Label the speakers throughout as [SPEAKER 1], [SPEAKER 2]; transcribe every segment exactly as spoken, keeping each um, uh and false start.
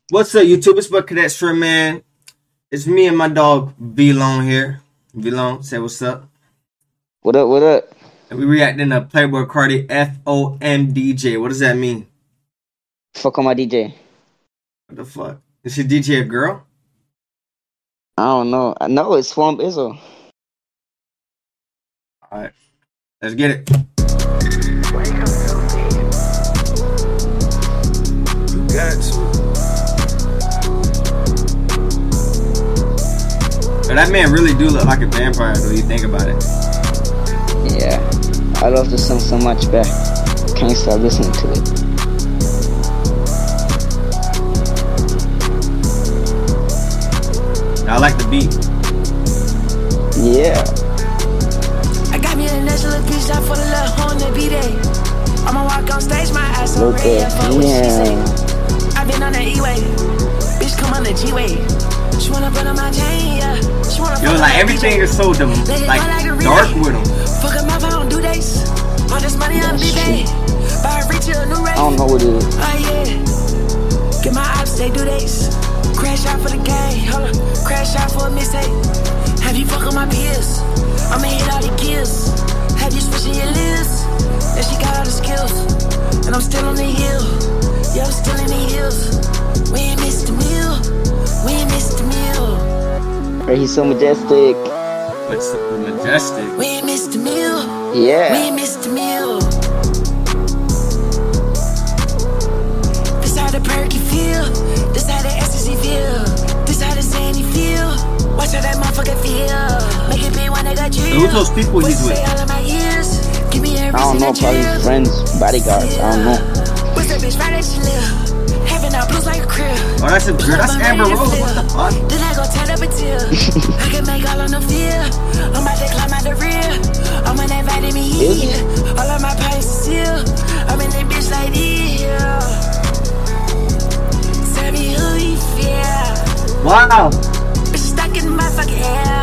[SPEAKER 1] What's up, YouTube? It's Buck Cadet Shrimp, man. It's me and my dog V-Lone here. V-Lone, say what's up.
[SPEAKER 2] What up, what up?
[SPEAKER 1] And we reacting to Playboi Carti F O M D J. What does that mean?
[SPEAKER 2] Fuck on my D J.
[SPEAKER 1] What the fuck? Is your D J a girl?
[SPEAKER 2] I don't know. I know it's Swamp Izzo.
[SPEAKER 1] Alright. Let's get it. You got to. But that man really do look like a vampire, though, you think about it.
[SPEAKER 2] Yeah. I love the song so much, but can't stop listening to it.
[SPEAKER 1] I like the beat.
[SPEAKER 2] Yeah.
[SPEAKER 3] I got me a nice little bitch out for the little on the B-Day. I'ma walk on stage, my ass on red.
[SPEAKER 2] Okay.
[SPEAKER 3] Fuck what she say.
[SPEAKER 2] Yeah.
[SPEAKER 3] I been on the E-way. Bitch, come on the G-way. She wanna put on my chain, yeah. She wanna
[SPEAKER 1] Yo, like everything is so dumb, like dark with him.
[SPEAKER 3] Fuck up my phone, do days. All this money on B-Day. Buy a reach a new rate.
[SPEAKER 2] I don't know what it is.
[SPEAKER 3] Oh yeah. Get my ops, they do days. Crash out for the game, hold on. Crash out for a mistake. Have you fuck on my peers? I'ma hit all the gears. Have you switching your lips? Yeah, she got all the skills. And I'm still on the hill. Yeah, I'm still in the hills. We ain't missed the meal. We ain't missed the meal.
[SPEAKER 2] Right, he's so majestic.
[SPEAKER 1] What's so majestic?
[SPEAKER 3] We ain't missed the meal.
[SPEAKER 2] Yeah.
[SPEAKER 3] We ain't missed the meal. This how the perky feel. This how the ecstasy feel. This how the sandy feel. Watch how that motherfucker feel. Make it be one that got you.
[SPEAKER 1] Who's those people he's with?
[SPEAKER 3] All of my ears. Give me
[SPEAKER 2] I don't know, probably his friends, bodyguards, I don't know.
[SPEAKER 3] What's that bitch right at your lip? Heaven out blues like a crib.
[SPEAKER 1] Oh, that's a girl. That's Amber Rose. What the fuck?
[SPEAKER 3] Then I go turn up a tear. I can make all of them feel. I'm about to climb out the rear. I'm on that vitamin E. All of my pints still. I'm in that bitch like this. Tell me who you feel.
[SPEAKER 1] Wow.
[SPEAKER 3] Bitch stuck in my fucking hair.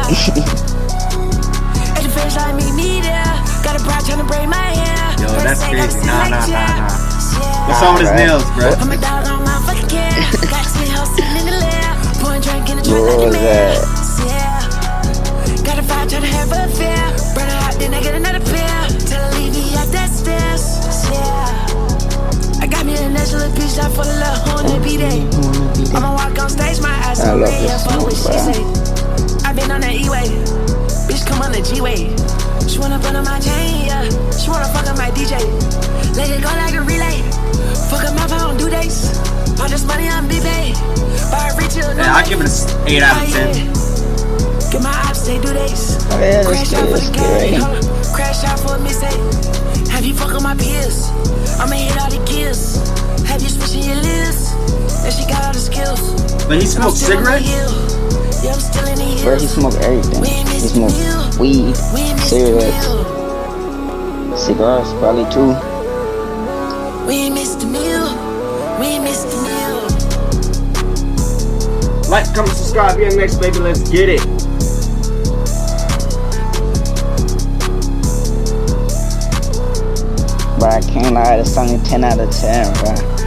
[SPEAKER 3] At the finish line, meet me there. Got a bride trying to braid my hair.
[SPEAKER 1] Yo, that's crazy. Nah, nah, nah, nah. What's
[SPEAKER 2] Nah,
[SPEAKER 1] on with his
[SPEAKER 2] right.
[SPEAKER 1] nails, bro?
[SPEAKER 3] I'm a dog on my fucking care. Got ten house sitting in the lair. Pouring drink in the
[SPEAKER 2] What
[SPEAKER 3] drink like a
[SPEAKER 2] was
[SPEAKER 3] man.
[SPEAKER 2] that?
[SPEAKER 3] Yeah. Got a fight trying to have a affair. Burn her out, then I get another pair. Tell her leave me at that stairs. Yeah. I got me a nice little bitch out for the little on the B-Day. I'ma walk on stage, my eyes
[SPEAKER 2] I
[SPEAKER 3] on
[SPEAKER 2] love
[SPEAKER 3] red.
[SPEAKER 2] this
[SPEAKER 3] Fuck what she
[SPEAKER 2] song,
[SPEAKER 3] say. I been on the E-way. Bitch, come on the G-way. She wanna put on my chain, yeah. She wanna fuck on my D J. Let it go like a relay. Fuck up my phone, do days. All this money on B-Bay. Buy a reach a new
[SPEAKER 1] Yeah, I give it an eight out of ten.
[SPEAKER 3] Get my ops, they do days.
[SPEAKER 2] Oh, yeah, that's
[SPEAKER 3] Crash
[SPEAKER 2] good,
[SPEAKER 3] out for
[SPEAKER 2] that's
[SPEAKER 3] the
[SPEAKER 2] good,
[SPEAKER 3] game,
[SPEAKER 2] right?
[SPEAKER 3] hold on. Crash out for a mistake. Have you fuck on my peers? I'ma hit all the gears. Have you switching your lips? And she got all the skills.
[SPEAKER 1] But he
[SPEAKER 3] And I'm
[SPEAKER 1] smokes
[SPEAKER 3] still on the
[SPEAKER 1] cigarettes?
[SPEAKER 3] hill. Yeah, I'm still in the hills.
[SPEAKER 2] Bro, he smoked everything.
[SPEAKER 3] We ain't
[SPEAKER 2] He
[SPEAKER 3] missed the meal.
[SPEAKER 2] smoked weed,
[SPEAKER 3] We ain't missed the
[SPEAKER 2] cigarettes,
[SPEAKER 3] meal.
[SPEAKER 2] cigars, probably too.
[SPEAKER 3] We ain't missed the meal. We ain't missed the meal.
[SPEAKER 1] Like, comment, subscribe. Here next, baby. Let's get it.
[SPEAKER 2] But I can't lie, the song is ten out of ten, bro.